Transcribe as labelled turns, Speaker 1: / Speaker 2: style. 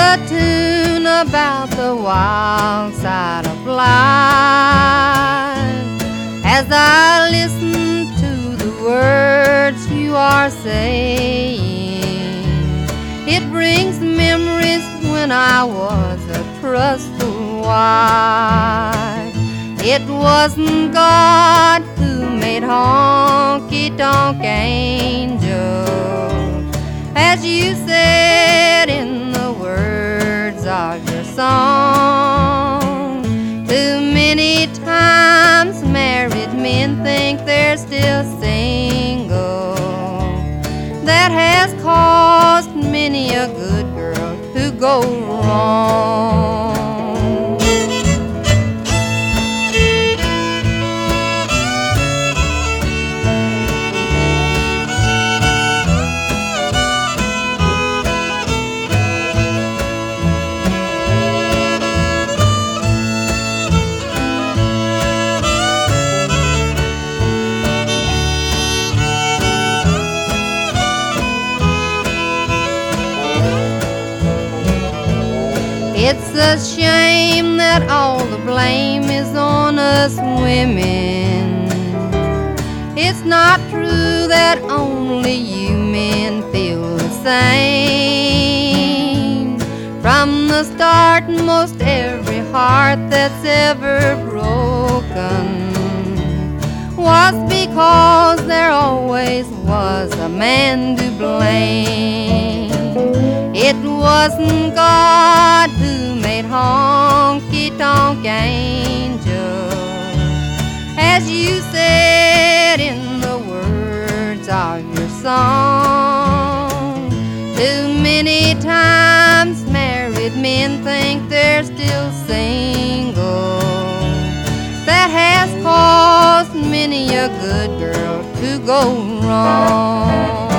Speaker 1: a tune about the wild side of life. As I listen to the words you are saying, it brings memories when I was a trustful wife. It wasn't God who made honky-tonk angels, as you said in the words of your song. Too many times married men think they're still single. That has caused many a good girl to go wrong. It's a shame that all the blame is on us women. It's not true that only you men feel the same. From the start, most every heart that's ever broken was because there always was a man to blame. It wasn't God who made honky-tonk angels, as you said in the words of your song. Too many times married men think they're still single. That has caused many a good girl to go wrong.